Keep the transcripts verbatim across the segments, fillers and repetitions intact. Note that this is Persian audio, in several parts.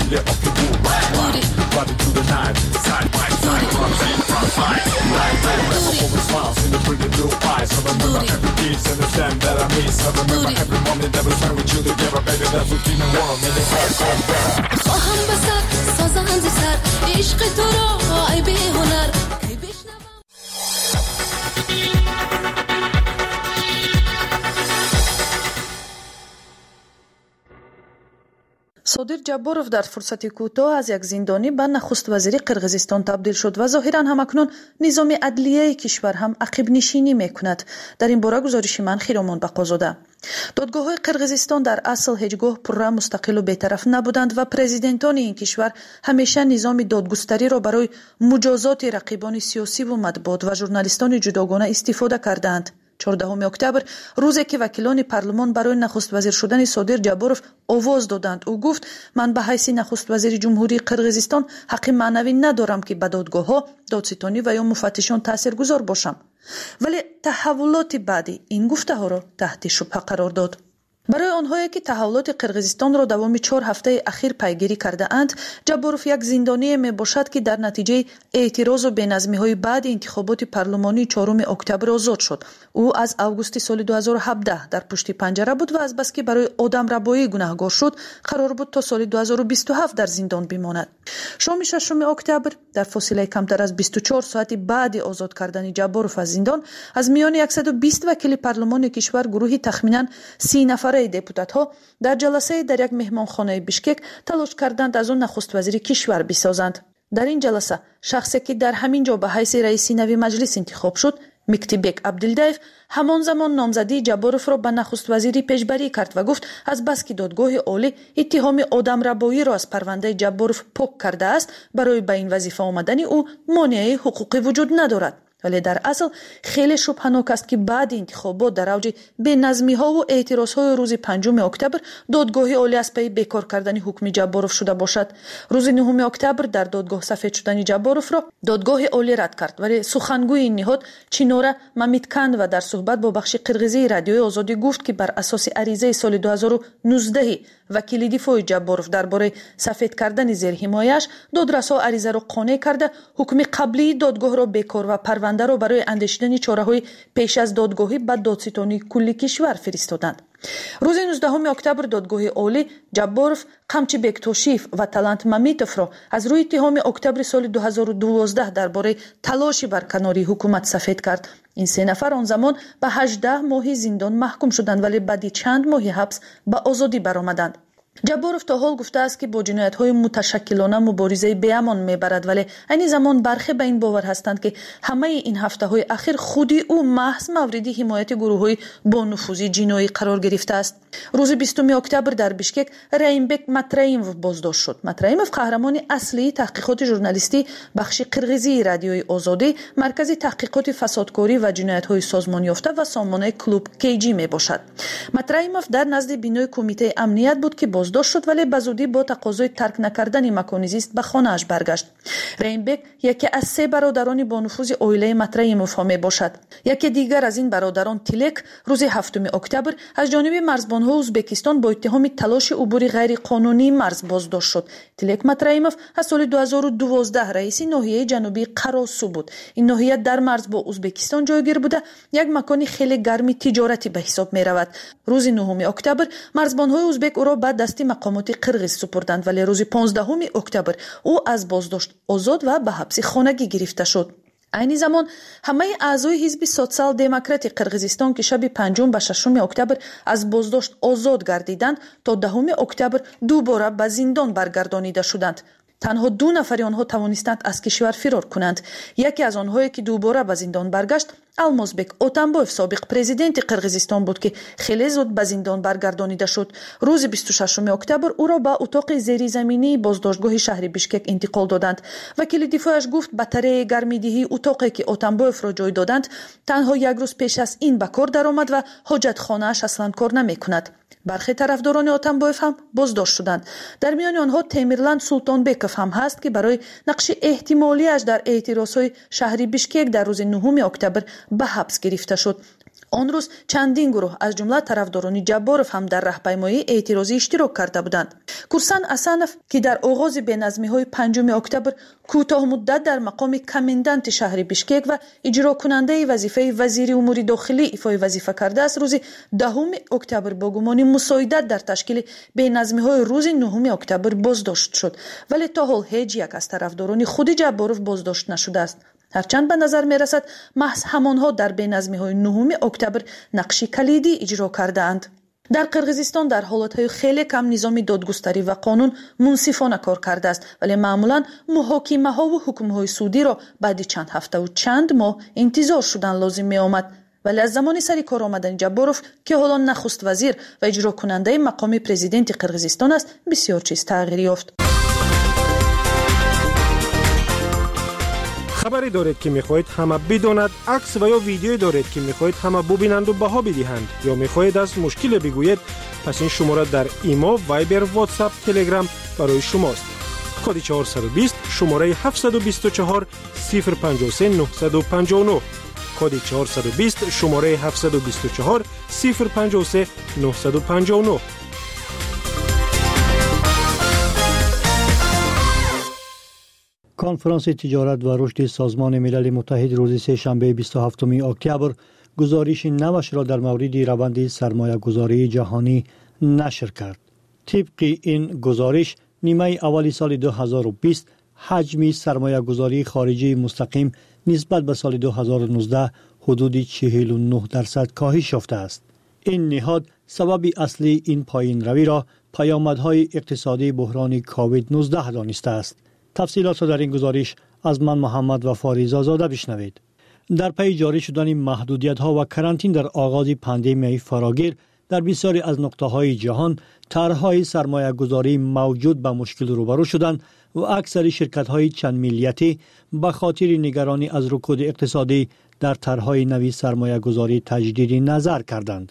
get off your boot, right, right. Ride it to the night, side by side, front side, front side. Right, right, remember always smiles in the pretty blue eyes. I remember every piece and the stand that I miss. I remember every moment that we spent with you together, baby. That's what you know, in the heart, heart, heart. خواهم بسر سازند سر عشق تو را ای بی هنر کی بشنوم. صادق جبارов дар фурсати кӯтоҳ аз як зиндонӣ ба нахуст вазири қирғизистон табдил шуд ва зоҳиран ҳамакнун низоми адлияи кишвар ҳам ақибнишинӣ мекунад. дар ин бора гузориши ман Хиромон Бақозода. додгоҳҳои қирғизистон дар асл ҳеҷ гоҳ пурра мустақилу бетараф набуданд ва президентони ин кишвар ҳамеша низоми додгустариро барои муҷозоти рақибони сиёсиву матбуот ва журналистони ҷудогона истифода кардаанд. чордаҳуми октябр рӯзе ки вакилони парлумон барои нахуствазир шудани Содир Ҷаборов овоз доданд, ӯ гуфт: ман ба ҳайси нахуствазири ҷумҳурии Қирғизистон ҳаққи маънавӣ надорам ки ба додгоҳҳо, додситонӣ ва ё муфаттишон таъсиргузор бошам. вале таҳаввулоти баъди ин гуфтаҳоро таҳти шубҳа қарор дод. барои онҳое ки таҳаввулоти Қирғизистонро давоми чор ҳафтаи ахир пайгирӣ кардаанд, Ҷаборов як зиндоние мебошад ки дар натиҷаи эътирозу беназмиҳои баъди интихоботи парлумонии чоруми октябр озод шуд. ӯ аз августи соли дуҳазору ҳабдаҳ дар пушти панҷара буд ва азбаски барои одамрабоӣ гунаҳгор шуд, қарор буд то соли дуҳазору бисту ҳафт дар зиндон бимонад. шоми шашуми октябр дар фосилаи камтар аз бисту чор соати баъди озод кардани Ҷаборов аз зиндон, аз миёни яксаду бист вакили парлумони кишвар гурӯҳи тахминан си нафар депутатҳо дар ҷаласае дар як меҳмонхонаи Бишкек талош карданд аз он нахуствазири кишвар бисозанд. дар ин ҷаласа шахсе ки дар ҳамин ҷо ба ҳайси раиси нави маҷлис интихоб шуд, Миктибек Абдилдаев, ҳамон замон номзадии Ҷаборовро ба нахуствазирӣ пешбарӣ кард ва гуфт: аз баски додгоҳи олӣ иттиҳоми одамрабоиро аз парвандаи Ҷаборов пок кардааст, барои ба ин вазифа омадани ӯ монеаи ҳуқуқӣ вуҷуд надорад. вале дар асл хеле шубҳанок аст ки баъди интихобот дар авҷи беназмиҳову эътирозҳои рӯзи панҷуми октябр додгоҳи олӣ аз паи бекор кардани ҳукми Ҷаборов шуда бошад. рӯзи нуҳуми октябр дар додгоҳ сафед шудани Ҷаборовро додгоҳи олӣ рад кард, вале сухангӯи ин ниҳод Чинора Мамитканова дар суҳбат бо бахши қирғизии радиои Озодӣ гуфт ки бар асоси аризаи соли дуҳазору нуздаҳ вакили дифои Ҷаборов дар бораи сафед кардани зерҳимояаш, додрасо аризаро қонеъ карда ҳукми қаблии додгоҳро бекор ва парвандаро барои андешидани чораҳои пеш аз додгоҳӣ ба додситони кулли кишвар фиристоданд. рӯзи нуздаҳуми октябр додгоҳи олӣ Ҷаборов, Қамчи Бектошиев ва Талант Мамитовро аз рӯи иттиҳоми октябри соли дуҳазору дувоздаҳ дар бораи талоши барканории ҳукумат сафед кард. ин се нафар он замон ба ҳаждаҳ моҳи зиндон маҳкум шуданд, вале баъди чанд моҳи ҳабс ба озодӣ баромаданд. Ҷаборов то ҳол гуфтааст ки бо ҷиноятҳои муташаккилона муборизаи беамон мебарад, вале айни замон бархе ба ин бовар ҳастанд ки ҳамаи ин ҳафтаҳои ахир худи ӯ маҳз мавриди ҳимояти гурӯҳҳои бонуфузи ҷиноӣ қарор гирифтааст. рӯзи бистуми октябр дар Бишкек Раимбек Матраимов боздошт шуд. Матраимов қаҳрамони аслии таҳқиқоти журналистӣ бахши қирғизии радиои Озодӣ, маркази таҳқиқоти фасодкорӣ ва ҷиноятҳои созмонёфта ва сомонаи клуб Кейҷи мебошад. Матраимов дар назди бинои кумитаи амният буд ки боздошт шуд, вале ба зудӣ бо тақозои тарк накардани макони зист ба хонааш баргашт. Раимбек яке аз се бародарони бонуфузи оилаи Матраимовҳо мебошад. яке дигар аз ин бародарон Тилек рӯзи ҳафтуми октябр аз ҷониби марзбонҳои Ӯзбекистон бо иттиҳоми талоши убури ғайриқонунии марз боздошт шуд. Тилек Матраимов аз соли дуҳазору дувоздаҳ раиси ноҳияи ҷанубии Қаросу буд. ин ноҳия дар марз бо Ӯзбекистон ҷойгир буда як макони хеле гарми тиҷоратӣ ба ҳисоб меравад. рӯзи нуҳуми октябр марзбонҳои ӯзбек ӯро ба дасти мақомоти қирғиз супурданд, вале рӯзи понздаҳуми октябр ӯ аз боздошт озод ва ба ҳабси хонагӣ гирифта шуд. айни замон ҳамаи аъзои ҳизби социал-демократи Қирғизистон ки шаби панҷум ба шашуми октябр аз боздошт озод гардиданд, то даҳуми октябр дубора ба зиндон баргардонида шуданд. танҳо ду нафари онҳо тавонистанд аз кишвар фирор кунанд. яке аз онҳое ки дубора ба зиндон баргашт Алмозбек Отамбоев, собиқ президенти Қирғизистон буд ки хеле зуд ба зиндон баргардонида шуд. рӯзи бисту шашуми октябр ӯро ба утоқи зеризаминии боздоштгоҳи шаҳри Бишкек интиқол доданд. вакили дифояш гуфт батареяи гармидиҳии утоқе ки Отамбоевро ҷой доданд, танҳо як рӯз пеш аз ин ба кор даромад ва ҳоҷатхонааш аслан кор намекунад. бархе тарафдорони Отамбоев ҳам боздошт шуданд. дар миёни онҳо Темирлан Султонбеков ҳам ҳаст ки барои нақши эҳтимолияш дар эътирозҳои шаҳри Бишкек дар рӯзи нуҳуми октябр ба ҳабс гирифта шуд. آن روز چندین گروه از جمله طرفداران جباروف هم در راهپیمایی اعتراضی اشتراک کرده بودند. کورسان اسانف که در آغاز بینظمی‌های پنجم اکتبر کوتاه مدت در مقام کماندانت شهر بیشکک و اجرا کننده وظیفه وزیر امور داخلی ایفای وظیفه کرده است، روز دهم اکتبر با گمان مساعدت در تشکیل بینظمی‌های روز نهم اکتبر بازداشت شد، ولی تا حال هیچ یک از طرفداران خود جباروف بازداشت نشده است. هرچند به نظر می رسد محض همانها در بینظمی‌های نهم اکتبر نقشی کلیدی اجرا کردند. در قرقیزستان در حالت‌های خیلی کم نظام دادگستری و قانون منصفانه کار کرده است، ولی معمولاً محاکمه‌ها و حکم‌های سودی را بعد چند هفته و چند ماه انتظار شدن لازم می آمد. ولی از زمان سری کار آمدن جباروف که حالا نخست وزیر و اجرا کننده مقام پرزیدنت قرقیزستان است، بسیار چیز تغییر یافت. خبری دارید که میخواهید همه بداند، عکس و یا ویدیویی دارید که میخواهید همه ببینند و بها بدهند، یا میخواهید از مشکل بگویید، پس این شماره در ایما، وایبر، واتساپ، تلگرام برای شماست. کد چهارصد و بیست شماره هفتصد و بیست و چهار صفر پنجاه و سه نهصد و پنجاه و نه. کد چهارصد و بیست شماره هفتصد و بیست و چهار صفر پنجاه و سه نهصد و پنجاه و نه. کنفرانس تجارت و رشد سازمان ملل متحد روز سه‌شنبه بیست و هفتم اکتبر گزارش نوش را در مورد روند سرمایه گذاری جهانی نشر کرد. طبق این گزارش نیمه اول سال دو هزار و بیست حجم سرمایه گذاری خارجی مستقیم نسبت به سال دو هزار و نوزده حدود چهل و نه درصد کاهش یافته است. این نهاد سبب اصلی این پایین روی را پیامدهای اقتصادی بحران کووید نوزده دانسته است. تفصیلات را در این گزارش از من محمد وفاری زاده بشنوید. در پی جاری شدن محدودیت‌ها و کرانتین در آغاز پاندمی فراگیر در بسیاری از نقطه‌های جهان، طرح‌های سرمایه‌گذاری موجود به مشکل روبرو شدند و اکثر شرکت‌های چند ملیتی به خاطر نگرانی از رکود اقتصادی در طرح‌های نوی سرمایه‌گذاری تجدید نظر کردند.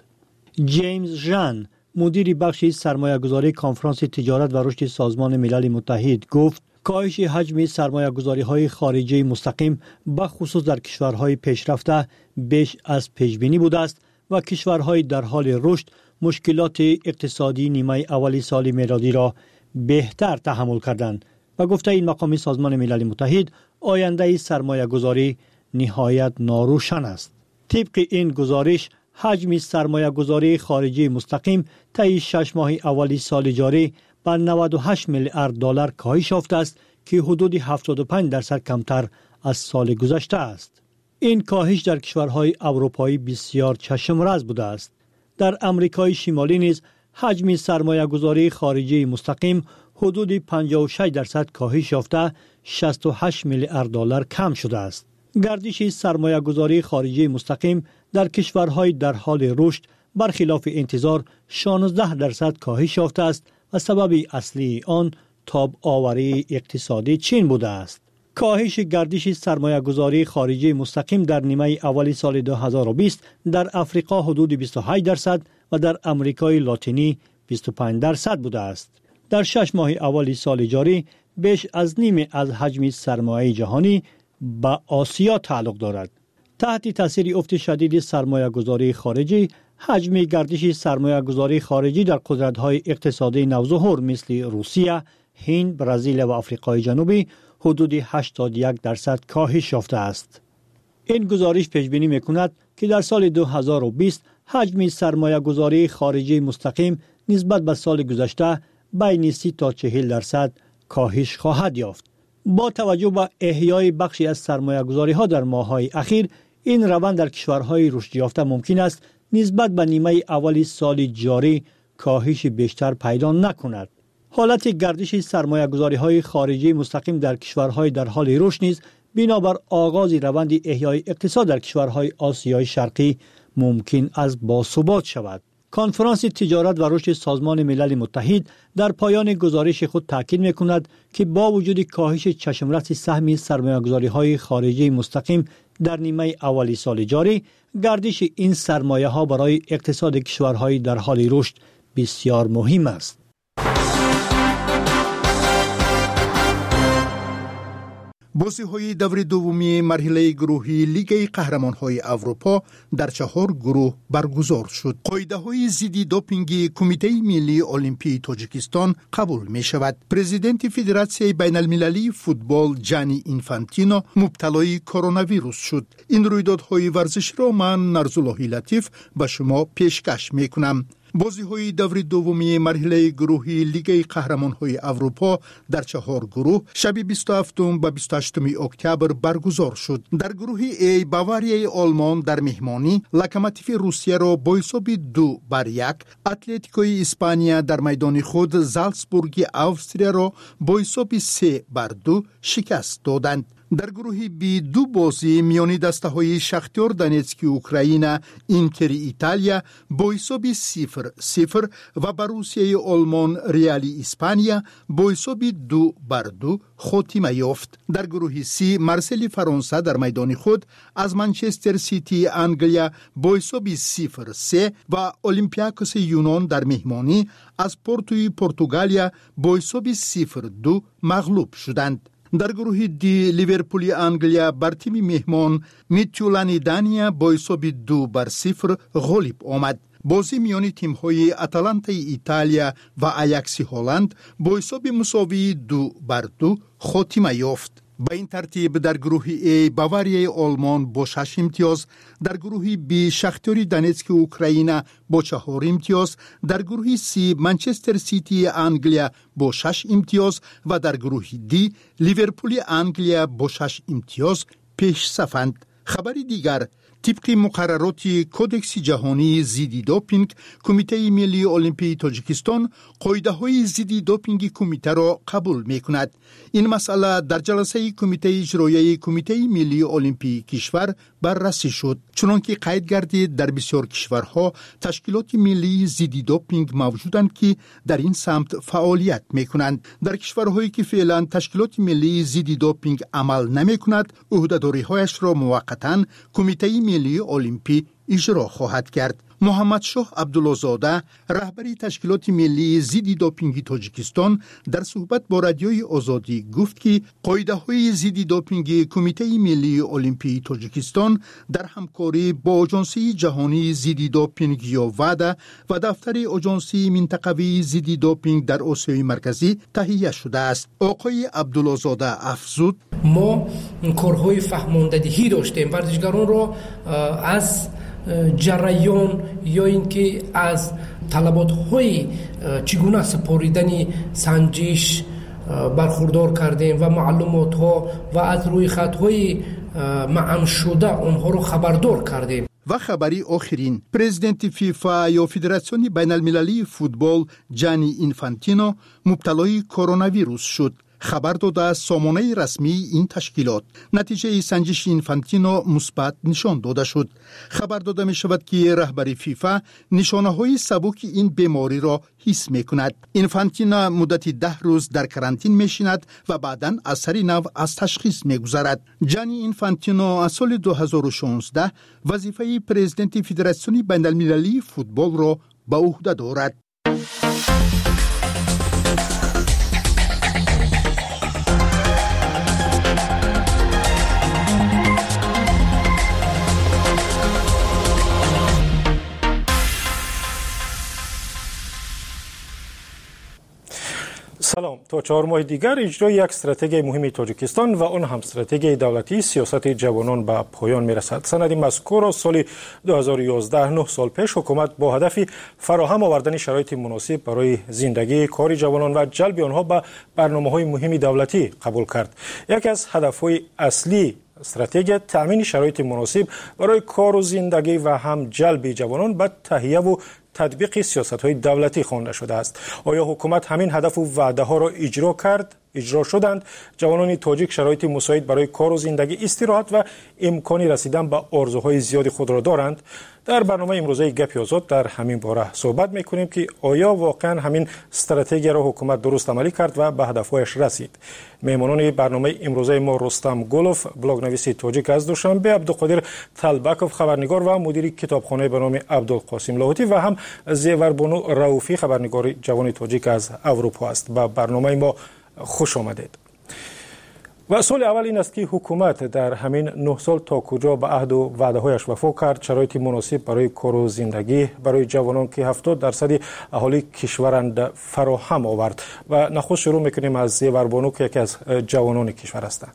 جیمز ژان، مدیر بخش سرمایه‌گذاری کنفرانس تجارت و رشد سازمان ملل متحد گفت کاهش حجم سرمایه‌گذاری‌های خارجی مستقیم به خصوص در کشورهای پیشرفته بیش از پیش‌بینی بوده است و کشورهای در حال رشد مشکلات اقتصادی نیمه اولی سال میلادی را بهتر تحمل کردند و گفته این مقام سازمان ملل متحد آینده سرمایه‌گذاری نهایت ناروشن است. طبق این گزارش حجم سرمایه‌گذاری خارجی مستقیم طی شش ماه اولی سال جاری به نود و هشت میلیارد دلار کاهش یافته است که حدود هفتاد و پنج درصد کمتر از سال گذشته است. این کاهش در کشورهای اروپایی بسیار چشم‌رس بوده است. در امریکای شمالی نیز حجم سرمایه‌گذاری خارجی مستقیم حدود پنجاه و شش درصد کاهش یافته شصت و هشت میلیارد دلار کم شده است. گردش سرمایه‌گذاری خارجی مستقیم در کشورهای در حال رشد برخلاف انتظار شانزده درصد کاهش یافته است و سبب اصلی آن تاب آوری اقتصادی چین بوده است. کاهش گردش سرمایه‌گذاری خارجی مستقیم در نیمه اولی سال دو هزار و بیست در افریقا حدود بیست و هشت درصد و در امریکای لاتینی بیست و پنج درصد بوده است. در شش ماه اولی سال جاری بیش از نیمه از حجم سرمایه جهانی به آسیا تعلق دارد. تحت تاثیر افت شدید سرمایه‌گذاری خارجی، حجم گردش سرمایه‌گذاری خارجی در قدرت‌های اقتصادی نوظهور مثل روسیه، هند، برزیل و آفریقای جنوبی حدود هشتاد و یک درصد کاهش یافته است. این گزارش پیش بینی می‌کند که در سال دو هزار و بیست حجم سرمایه‌گذاری خارجی مستقیم نسبت به سال گذشته بین سی تا چهل درصد کاهش خواهد یافت. با توجه به احیای بخشی از سرمایه‌گذاری‌ها در ماه‌های اخیر، این روند در کشورهای رشد یافته ممکن است نسبت به نیمه اولی سال جاری کاهش بیشتر پیدا نکند. حالت گردش سرمایه‌گذاری‌های خارجی مستقیم در کشورهای در حال رشد نیز بنابر آغاز روند احیای اقتصاد در کشورهای آسیای شرقی ممکن است باثبات شود. کنفرانس تجارت و رشد سازمان ملل متحد در پایان گزارش خود تاکید می‌کند که با وجود کاهش چشمرس سهم سرمایه‌گذاری‌های خارجی مستقیم در نیمه اولی سال جاری، گردش این سرمایه‌ها برای اقتصاد کشورهای در حال رشد بسیار مهم است. بازی‌های دور دومی مرحله گروهی لیگ قهرمان‌های اروپا در چهار گروه برگزار شد. قاعده‌های ضد دوپینگ کمیته ملی المپی تاجیکستان قبول می‌شود. پرزیدنت فدراسیون بین‌المللی فوتبال جانی اینفانتینو مبتلای کرونا ویروس شد. این رویدادهای ورزشی را من نرزالله لطیف به شما پیشکش می‌کنم. بازی‌های دور دومی مرحله گروهی لیگ قهرمان‌های اروپا در چهار گروه شب بیست و هفتم و بیست و هشتم اکتبر برگزار شد. در گروه ای باواریای آلمان در مهمانی لوکوموتیو روسیه را با حساب دو بر یک، اتلتیکوی اسپانیا در میدان خود زالتسبورگ اوستریا را با حساب سه بر دو شکست دادند. در گروه بی دو بازی میانی دسته‌های شختیار دونتسک اوکراین اینتر ایتالیا با حساب صفر صفر و بروسیای آلمان ریالی اسپانیا با حساب دو بر دو خاتمه یافت. در گروه سی مارسیل فرانسه در میدان خود از منچستر سیتی انگلیا با حساب صفر سه و اولمپیاکوس یونان در مهمانی از پورتوی پرتغالیا با حساب صفر دو مغلوب شدند. در گروه دی لیورپول انگلیا بر تیم مهمان میتیولانی دانیا با حساب دو بر صفر غالب آمد. بازی میان تیم‌های اتلانتا ایتالیا و آیاکس هلند با حساب مساوی دو بر دو خاتمه یافت. با این ترتیب در گروه ای باواریای آلمان با شش امتیاز، در گروه بی شختیار دونتسک اوکراین با چهار امتیاز، در گروه سی منچستر سیتی انگلیا با شش امتیاز و در گروه دی لیورپول انگلیا با شش امتیاز پیش صفند. خبری دیگر، طبق مقررات کودکس جهانی ضد دوپینگ کمیته ملی المپی تاجیکستان قاعده‌های ضد دوپینگ کمیته را قبول می‌کند. این مسئله در جلسه کمیته اجرایی کمیته ملی المپی کشور بررسی شد، چنانکه قید گردید در بسیار کشورها تشکیلات ملی ضد دوپینگ موجودند که در این سمت فعالیت می‌کنند. در کشورهایی که فعلا تشکیلات ملی ضد دوپینگ عمل نمی‌کند، عهده‌داری‌هایش را موقتاً کمیته ملی المپی اجرا خواهد کرد. محمد شاه عبدالله‌زاده رهبری تشکیلات ملی ضد دوپینگ تاجیکستان در صحبت با رادیوی آزادی گفت که قاعده‌های ضد دوپینگ کمیته ملی المپی تاجیکستان در همکاری با آژانس جهانی ضد دوپینگ یا ودا و دفتر آژانس منطقوی ضد دوپینگ در آسیای مرکزی تهیه شده است. آقای عبدالله‌زاده افزود: ما کارهای فهماندهی داشتیم، ورزشکاران را از جریان یا اینکه از طلبات‌های چگونه سپاریدن سنجش برخوردار کردیم و معلومات‌ها و از روی خط‌های معن شده آنها را خبردار کردیم. و خبری آخرین، پرزیدنت فیفا یا فدراسیون بین‌المللی فوتبال جانی اینفانتینو مبتلای کرونا ویروس شد. خبر داده از سامانه رسمی این تشکیلات. نتیجه سنجش اینفانتینو مثبت نشان داده شد. خبر داده می شود که رهبر فیفا نشانه های سبک این بیماری را حس می کند. اینفانتینو مدت ده روز در کرانتین می شیند و بعداً اثر نو از تشخیص می گذارد. جانی اینفانتینو از سال دو هزار و شانزده وظیفه پرزیدنت فدراسیون بین‌المللی فوتبال را به عهده دارد. سلام. تا چهار ماه دیگر اجرای یک استراتژی مهمی تاجیکستان و آن هم استراتژی دولتی سیاست جوانان به پایان میرسد. سند مذکور را سال دو هزار و یازده، نه سال پیش حکومت با هدف فراهم آوردن شرایط مناسب برای زندگی کار جوانان و جلب آنها به برنامه‌های مهم دولتی قبول کرد. یکی از هدف‌های اصلی استراتژی تامین شرایط مناسب برای کار و زندگی و هم جلب جوانان به تهیه و تطبیق سیاست‌های دولتی خوانده شده است. آیا حکومت همین هدف و وعده‌ها را اجرا کرد؟ اجرا شدند؟ جوانان تاجیک شرایط مساعد برای کار و زندگی، استراحت و امکانی رسیدن به آرزوهای زیاد خود را دارند؟ در برنامه امروزه گپ آزاد در همین باره صحبت می‌کنیم که آیا واقعا همین استراتژی را حکومت درست عملی کرد و به هدفهایش رسید. مهمانان برنامه امروزه ما رستم گلوف، بلاگنویس تاجیک از دوشنبه، عبدالقادر طلبکوف، خبرنگار و مدیر کتابخانه به نام عبدالقاسم لاهوتی و هم زیوربانو رؤوفی، خبرنگار جوان تاجیک از اروپا است. به برنامه ما خوش آمدید. و سوال اول این است که حکومت در همین نه سال تا کجا به عهد و وعده هایش وفا کرد، شرایط مناسب برای کار و زندگی برای جوانان که هفتاد درصد اهالی کشورند فراهم آورد. و نخست شروع میکنیم از زیور بانو که یکی از جوانان کشور هستند.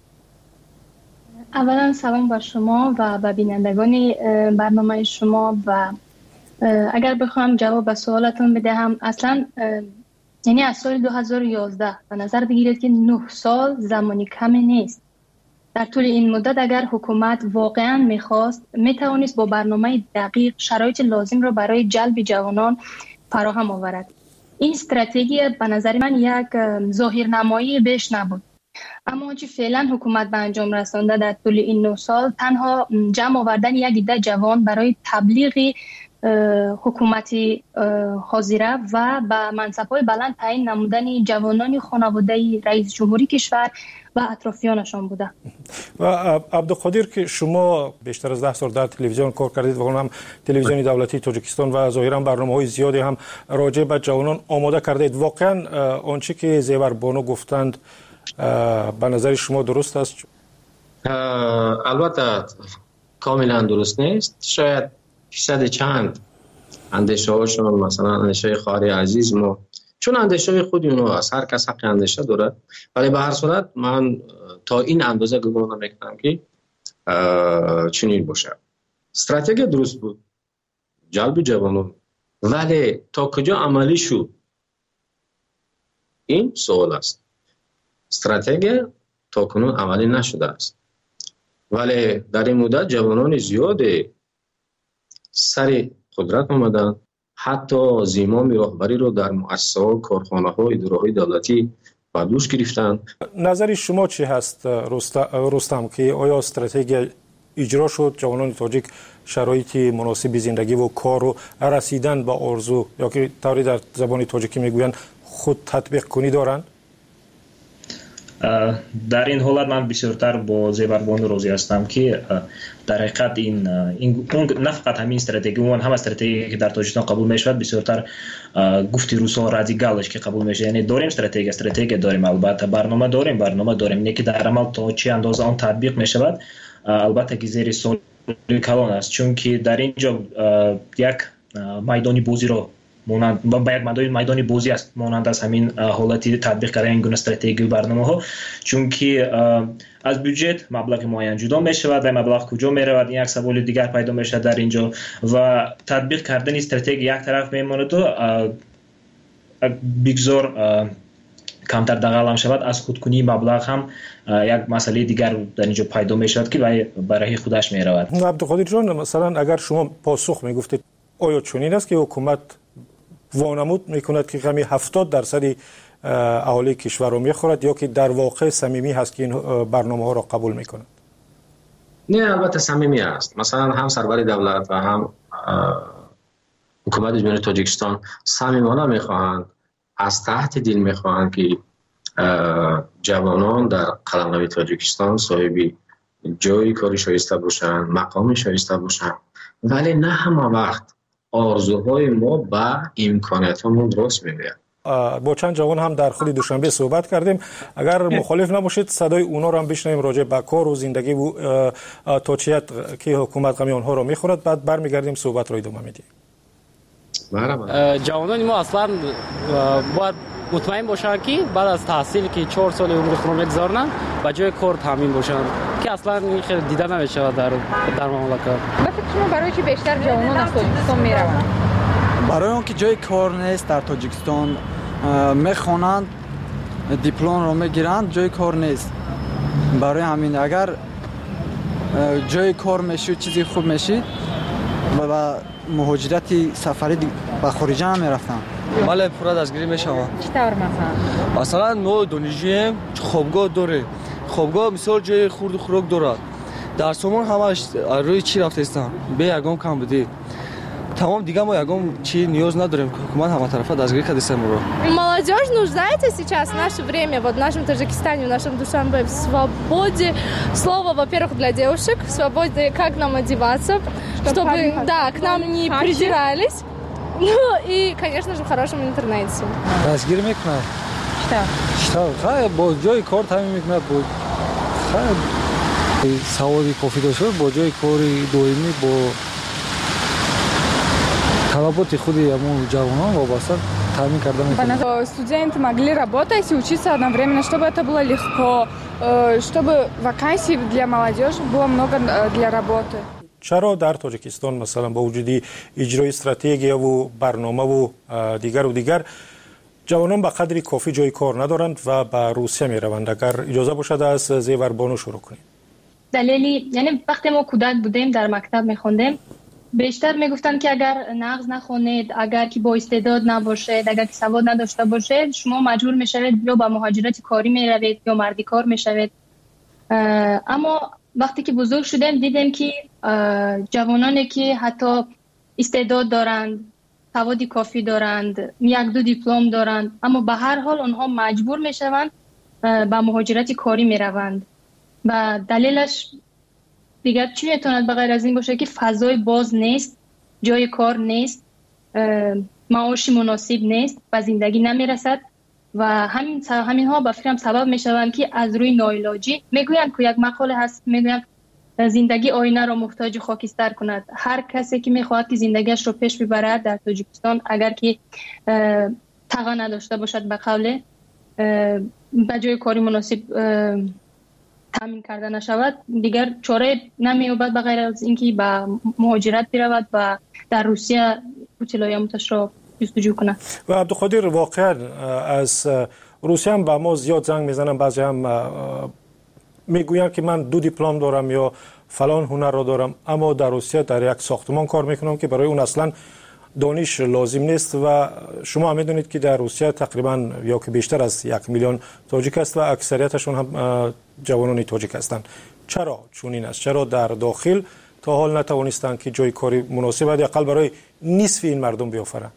اولا سلام بر شما و به بینندگان برنامه شما. و اگر بخوام جواب به سوالتون بدهم، اصلا یعنی از سال دو هزار و یازده به نظر بگیرید که نه سال زمانی کمی نیست. در طول این مدت اگر حکومت واقعا میخواست، میتوانست با برنامه دقیق شرایط لازم را برای جلب جوانان فراهم آورد. این استراتژی به نظر من یک ظاهرنمایی بیش نبود، اما آنچه فعلا حکومت به انجام رسانده در طول این نه سال تنها جمع آوردن یک عده جوان برای تبلیغ حکومتی حاضره و به منصب‌های بلند تعیین نمودن جوانان خانواده رئیس جمهوری کشور و اطرافیانشان بوده. و عبدالقادر که شما بیشتر از ده سال در تلویزیون کار کردید و هم تلویزیون دولتی تاجیکستان و ظاهرا برنامه‌های زیادی هم راجع به جوانان آماده کردید، واقعا آنچه که زیور بانو گفتند به نظر شما درست است؟ البته کاملا درست نیست. شاید فیصد چند اندیشه هاشون، مثلا اندیشه خواهر عزیز ما، چون اندیشه های خود اونها هست، هر کس حق اندیشه داره، ولی به هر صورت من تا این اندازه گمان نمیکنم که چنین باشه. استراتژی درست بود، جلب جوانان، ولی تا کجا عملی شد این سوال است. استراتژی تا کنون عملی نشده است، ولی در این مدت جوانان زیادی سر قدرت آمدن، حتی زمام راهبری رو در مؤسسه‌ها، کارخانه‌ها، اداره‌های دولتی به دوش گرفتن. نظر شما چی هست رستم که آیا استراتژی اجرا شد، جوانان تاجیک شرایط مناسب زندگی و کار و رسیدن به آرزو یا که طوری در زبان تاجیکی میگویند خود تطبیق کنی دارند؟ در این حالت من بسیارتر با زیور بانو راضی هستم که در حقیقت این این نه فقط همین استراتژی، اون هم استراتژی که در تاجیکستان قبول میشود بسیارتر گفتی روسا رادیکالش که قبول میشه. یعنی داریم استراتژی استراتژی داریم، البته برنامه داریم برنامه داریم اینه که در عمل تا چه اندازه آن تطبیق میشود البته که زیر سوال کلان است، چون که در اینجا یک میدانی بازی رو مانند با یک مدار میدانی بازی است مانند از همین حالتی تطبیق کردن این گونه استراتژی و برنامه‌ها، چون که از بودجت مبلغ معین جدا می‌شود و مبلغ کجا می‌رود این یک سوال دیگر پیدا میشه در اینجا و تطبیق کردن استراتژی یک طرف میماند و بگذار کمتر دغل شود، از خودکنی مبلغ هم یک مسئله دیگر در اینجا پیدا میشود که برای خودش میرود. عبدالقادر جان، مثلا اگر شما پاسخ میگفتید آیا چنین است که حکومت وانمود میکند که کمی هفتاد درصد اهالی کشور رو میخورد یا که در واقع صمیمی هست که این برنامه ها را قبول میکند؟ نه، البته صمیمی است. مثلا هم سربر دولت و هم حکومت جمهوری تاجیکستان صمیمانه میخواهند، از تحت دل میخواهند که جوانان در قلمرو تاجیکستان صاحب جای کاری شایسته باشند، مقام شایسته باشند، ولی نه همه وقت آرزوهای ما با امکاناتمون درست می‌آید. با چند جوان هم در خود دوشنبه صحبت کردیم، اگر مخالف نباشید صدای اونا رو هم بشنویم راجع به کار و زندگی و توجیهات که حکومت غمی آنها رو میخورد، بعد برمیگردیم صحبت رو ادامه میدیم. جوانان ما اصلا باید مطمئن باشن که بعد از تحصیل که چهار سال عمر خود رو میگذارن با جای کار تامین باشن که اصلا این خیلی دیده نمیشه در در مملکت. فکر شما برای چی بیشتر جوانان از تاجیکستان میروند؟ برای اون جای کار نیست در تاجیکستان، میخوانند دیپلم رو میگیرند، جای کار نیست. برای همین اگر جای کار میشید چیزی خوب میشید و مهاجرت سفری به خارج هم میرفتن. بله پورا دستگیری میشوند. چطور مثلا؟ مثلا ما دانشجوییم، خوابگاه داره، خوابگاه مثال جای خورد و خوراک دارد، درسمون همش روی چی رفته استن به یگام کم بودی، تمام دیگه мы ягом чи نیاز ندارим, حکومت همه طرفه дозгри кадисем ро. Молодежь нуждается сейчас в наше время, вот в нашем Таджикистане, в нашем Душанбе, в свободе слова, во-первых, для девушек, в свободе, как нам одеваться, чтобы, чтобы да, к нам не придирались, ну и, конечно же, в хорошем интернете. دستگیر میکنه. Что? Что? Хай бо جای کار تامین میکنه, بالاخره سواد کافی داشته با جای کاری دائمی با طلبات خود همون جوانان وابسته تامин кардам. Студенты могли работать и учиться одновременно, чтобы это было легко, чтобы вакансий для молодежи было много для работы. چرا در تاجیکستان مثلا با وجود اجرای استراتژی و برنامه و دیگر و دیگر جوانان به قدر کافی جای کار ندارند و به روسیه می روند؟ اگر اجازه باشد از زیوربانو شروع کنیم. دلیلی یعنی وقتی ما کودک بودیم در مکتب میخوندیم بیشتر میگفتن که اگر نقض نخونید، اگر که با استعداد نباشید، اگر که سواد نداشته باشید شما مجبور میشوید یا به مهاجرت کاری میروید یا مردی کار میشوید. اما وقتی که بزرگ شدیم دیدیم که جوانانی که حتی استعداد دارند، سواد کافی دارند، یک دو دیپلم دارند، اما به هر حال آنها مجبور میشوند به مهاجرت کاری میروند و دلیلش دیگر چی میتواند به غیر از این باشه که فضای باز نیست، جای کار نیست، معاش مناسب نیست و زندگی نمیرسد و همین همین ها به فکرم سبب میشوند که از روی ناعلاجی میگویند که یک مقاله هست میگویند زندگی آینه را محتاج خاکستر کند. هر کسی که میخواهد که زندگیش رو پیش ببرد در تاجیکستان اگر که تقا نداشته باشد به قول به جای کاری مناسب تامین کرده نشود دیگر چاره نمی‌یابد به غیر از اینکه به مهاجرت برود و در روسیه اطلاعاتش را جستجو کنه. و عبدالقادر واقعا از روسیه هم به ما زیاد زنگ میزنن، بعضی هم میگوین که من دو دیپلم دارم یا فلان هنر را دارم اما در روسیه در یک ساختمان کار میکنم که برای اون اصلا دانش لازم نیست و شما هم میدونید که در روسیه تقریبا یا که بیشتر از یک میلیون تاجیک است و اکثریتشون هم جوانان تاجیک هستند. چرا چونین است؟ چرا در داخل تا حال نتوانستند که جای کاری مناسب حداقل برای نصف این مردم بیافرند؟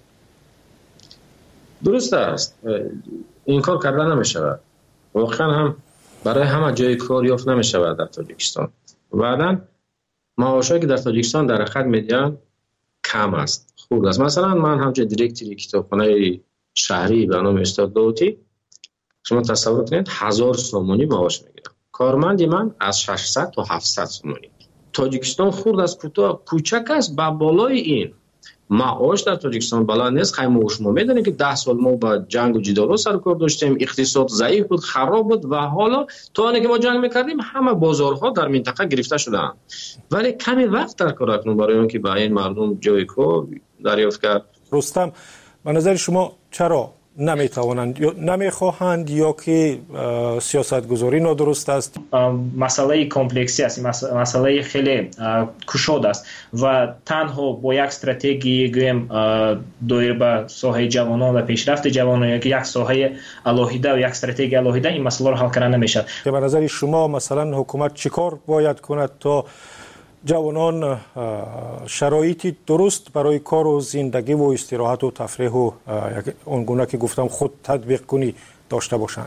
درست است، این کار کردن نمیشود، واقعا هم برای همه جای کار یافت نمیشود در تاجیکستان. بعداً معاشایی که در تاجیکستان در حقیقت میدن کم است، خوب است. مثلا من همچه دیرکتری کتابخانه شهری به نام استاد داوطی، شما تصور کنید هزار سومونی معاش میگیرم، کارمندی من از ششصد تا هفتصد سومونی. تاجیکستان خورد از کوتاه کوچک است، با بالای این معاش در تاجیکستان بالا نیست. خیلی شما میدونید که ده سال ما با جنگ و جدال سر کار داشتیم، اقتصاد ضعیف بود، خراب بود و حالا تا آنی که ما جنگ میکردیم همه بازارها در منطقه گرفته شدن، ولی کمی وقت در کار اکنون برای اون که با این مردم جای کار دریافت کرد. رستم، به نظر شما چرا نمیتوانند یا نمیخواهند یا که سیاست گذاری نادرست است؟ مسئله کمپلکسی است، مسئله خیلی کشاد است و تنها با یک استراتژی گویم دایر به ساحه جوانان و پیشرفت جوانان یا یک ساحه الهیده و یک استراتژی الهیده این مسئله رو حل کردن نمیشه. به نظر شما مثلا حکومت چیکار باید کند تا جوانان شرایطی درست برای کار و زندگی و استراحت و تفریح و اونگونه که گفتم خود تطبیق کنی داشته باشند؟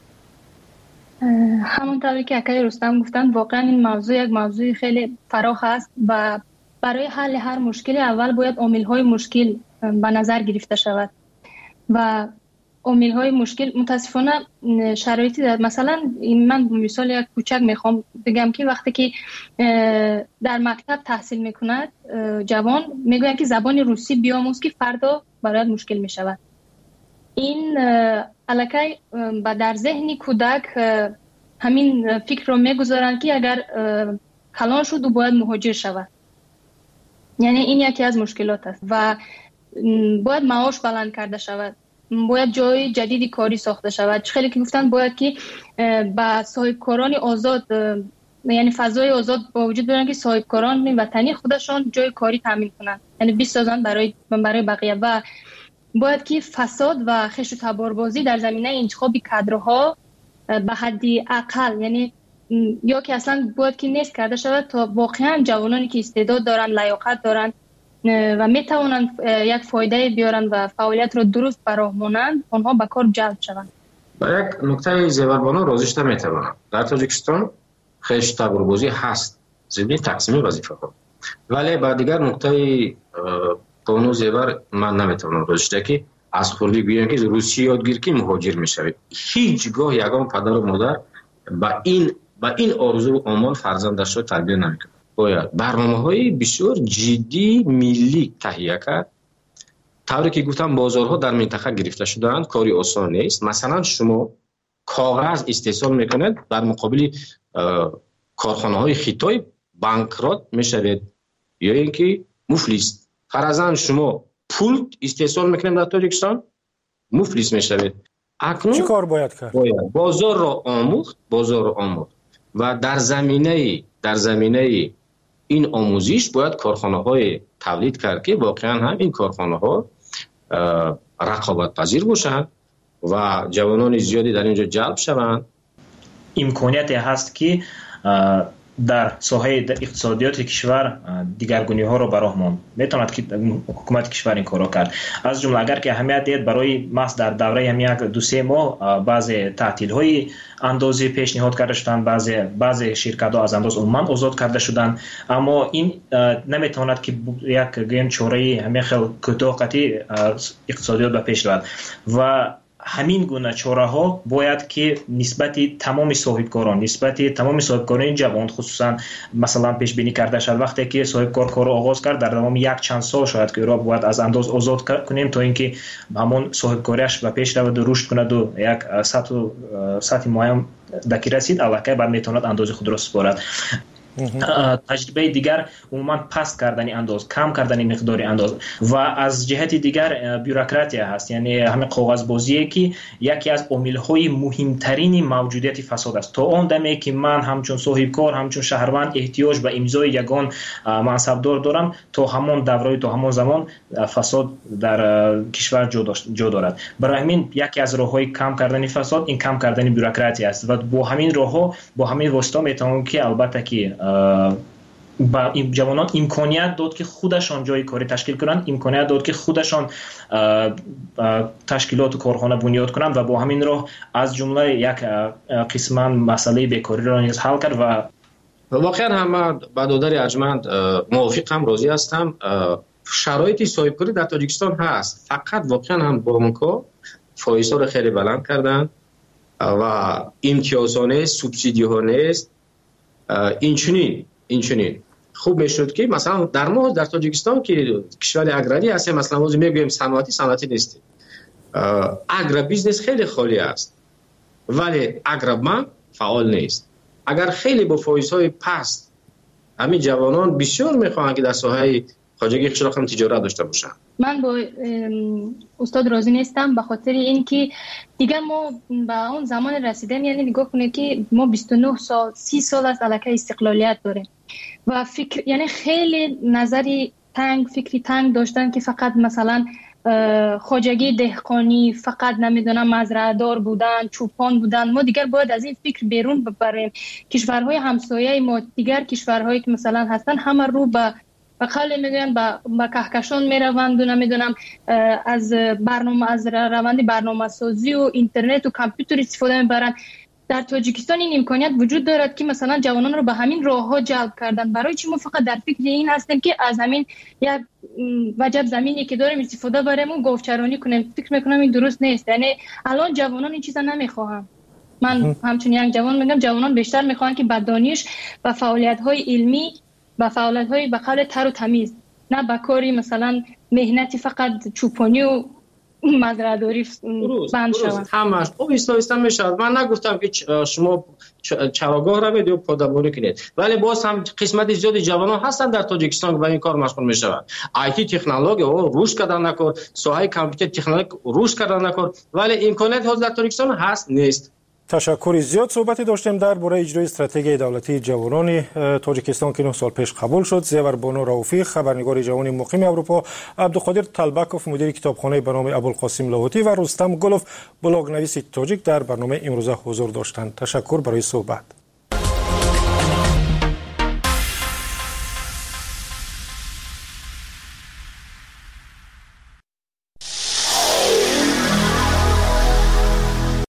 همونطوری که اکای رستم گفتن واقعا این موضوع یک موضوع خیلی فراخ است و برای حل هر مشکل اول باید عامل‌های مشکل به نظر گرفته شود و عامل‌های مشکل متاسفانه شرایطی دارد. مثلا من مثال یک کوچک میخوام بگم که وقتی که در مکتب تحصیل میکند جوان میگوید که زبان روسی بیاموز که فردا برایت مشکل میشود. این الکی با در ذهن کودک همین فکر رو میگذارند که اگر کلان شد و باید مهاجر شود. یعنی این یکی از مشکلات است و باید معاش بلند کرده شود، باید جای جدیدی کاری ساخته شود. خیلی که گفتن باید که با صاحبکاران آزاد، یعنی فضای آزاد با وجود دارن که صاحبکاران وطنی خودشان جای کاری تامین کنند، یعنی بسازن برای برای بقیه و باید که فساد و خش و تباربازی در زمینه انتخاب کادرها به حدی اقل، یعنی یا که اصلا باید که نیست کرده شود تا واقعا جوانانی که استعداد دارن، لیاقت دارن و میتوانند یک فایده بیارن و فعالیت رو درست براهمونند، آنها به کار جلب شوند. با یک نکته زیوربانا راضیش نمیتوانم. در تاجیکستان خش تباربازی هست ضمن تقسیم وظیفه ها، ولی با دیگر نکته قانون زیور من نمیتوانم راضیش که از خوردی گویم که روسی یادگیر که مهاجر میشوید. هیچگاه یگان پدر و مادر با این با این آرزو و آرمان فرزندش را تربیت نمیکنه. باید برنامه‌های بسیار جدی ملی تهیه کرد. طوری که گفتم بازارها در منطقه گرفته شدند، کاری آسان نیست. مثلا شما کاغذ استحصال میکنید، در مقابل کارخانه‌های خیتای بانکرات میشوید یا اینکه مفلس. فرضاً شما پول استحصال میکنید در تاجیکستان، مفلس میشوید. اکنون چی کار باید کرد؟ باید بازار را آموخت، بازار را آموخت و در زمینه در زمینه این آموزش باید کارخانه‌های تولید کرد که واقعا هم این کارخانه‌ها رقابت پذیر باشند و جوانان زیادی در اینجا جلب شوند. امکانیتی هست که در ساحه اقتصادیات کشور دیگرگونی ها را براهمان میتواند که حکومت کشور این کارا کرد. از جمله اگر که اهمیت دید برای ماست در دوره هم یک دو سه ماه بعض تعطیل های اندازه پیشنهاد کرده شدند، بعضی بعضی شرکت ها از انداز عموما آزاد کرده شدند، اما این نمیتواند که یک گیم چوره همه خیلی کوتاهی اقتصادیات به پیش رود و همین گونه چاره ها باید که نسبت تمام صاحبکاران نسبت تمام صاحبکاران جوان خصوصا مثلا پیش بینی کرده شد. وقتی که صاحبکار کار آغاز کرد در دوام یک چند سال شاید که را باید از انداز آزاد کنیم تا اینکه همون صاحبکاریش به پیش رود و رشد کند و یک سطح سطح معین دکی رسید الکی بعد میتواند انداز خود را سپارد. تجربه دیگر عموما پست کردن انداز، کم کردن مقدار انداز و از جهت دیگر بیوروکراتیا هست، یعنی همه کاغذبازی که یکی از عامل‌های مهمترین موجودیت فساد است. تا اون دمی که من همچون صاحبکار همچون شهروند احتیاج به امضای یگان منصبدار دارم، تا همون دوره تا همون زمان فساد در کشور جا دارد. برای همین یکی از راه‌های کم کردن فساد این کم کردن بیوروکراتی است و با همین راه‌ها با همین واسطه میتونم که البته که با این جوانان امکانیت داد که خودشان جای کاری تشکیل کنند، امکانیت داد که خودشان تشکیلات و کارخانه بنیاد کنند و با همین راه از جمله یک قسم مسئله بیکاری را نیز حل کرد. و واقعا هم برادر ارجمند موافقم، راضی هستم. شرایط صاحبکاری در تاجیکستان هست، فقط واقعا هم بانک‌ها فایزها را خیلی بلند کردن و امتیازها نیست، سوبسیدی ها نیست. این چنین این چنین خوب میشد که مثلا در ما در تاجیکستان که کشور اگراری هستیم، مثلا ما میگویم صنعتی صنعتی نیست، اگرا بیزنس خیلی خالی است ولی اگرا فعال نیست. اگر خیلی با فایزهای پست همین جوانان بسیار میخواهند که در ساحه خواجگی قشلاق هم تجارت داشته باشن. من با استاد راضی نیستم به خاطر اینکه دیگه ما به اون زمان رسیدیم، یعنی نگاه کنید که ما بیست و نه سال سی سال از الکه استقلالیت داریم و فکر یعنی خیلی نظری تنگ فکری تنگ داشتن که فقط مثلا خواجگی دهقانی، فقط نمیدونم مزرعه دار بودن، چوپان بودن. ما دیگر باید از این فکر بیرون ببریم. کشورهای همسایه ما، دیگر کشورهایی که مثلا هستن همه رو به و خیلی میگن با با کهکشان میروند و نمیدونم از برنامه از روند برنامه سازی و اینترنت و کامپیوتر استفاده میبرن. در تاجیکستان این امکانیت وجود دارد که مثلا جوانان رو به همین راهها جلب کردن. برای چی ما فقط در فکر این هستیم که از همین یک وجب زمینی که داریم استفاده بریم و گاوچرانی کنیم؟ فکر میکنم این درست نیست. یعنی الان جوانان این چیزا نمیخواهن. من همچنین یک جوان میگم جوانان بیشتر میخوان که با دانش و فعالیت‌های علمی با فعالیت‌های به قول تر و تمیز، نه با کاری مثلا مهنتی فقط چوپانی و مزرعه‌داری بند شوند. همش او ایستا میشود. من نگفتم که شما چراگاه را بدید و پادبانی کنید، ولی باز هم قسمت زیادی جوانان هستن در تاجیکستان که به این کار مشغول میشوند. آیتی تکنولوژی او روش کردن نکرد، ساحه کامپیوتر تکنولوژی روش کردن نکرد، ولی امکانات ها در تاجیکستان هست نیست. تشکر. زیاد صحبتی داشتیم درباره اجرای استراتژی دولتی جوانان تاجیکستان که نه سال پیش قبول شد. زیور بانو رؤوفی، خبرنگار جوان مقیم اروپا، عبدالقادر طلبکوف، مدیر کتابخانه به نام ابوالقاسم لاهوتی و رستم گلوف، بلاگ نویس تاجیک در برنامه امروزه حضور داشتند. تشکر برای صحبت.